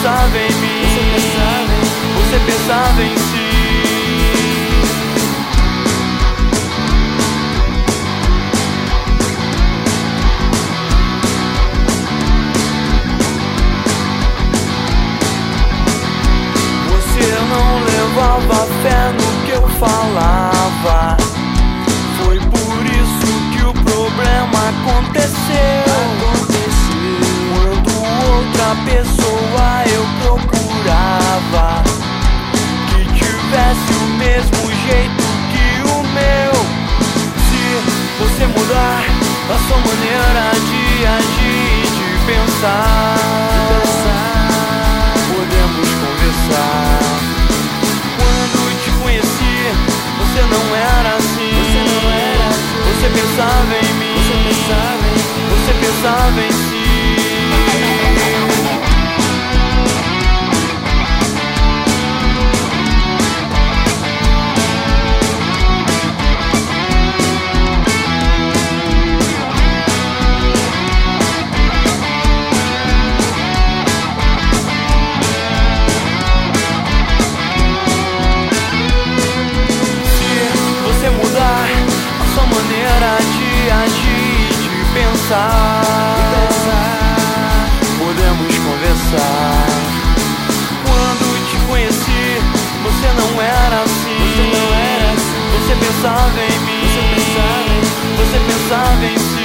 pensava em mim, você pensava em si. Você não levava fé no que eu falava. Foi por isso que o problema aconteceu. Quando outra pessoa eu procurava, que tivesse o mesmo jeito que o meu. Se você mudar a sua maneira de agir, de pensar, podemos conversar. Quando te conheci, você não era assim. Você pensava em mim, você pensava em si. Maneira de agir, de pensar, podemos conversar. Quando te conheci, você não era assim. Você pensava em mim, você pensava em si.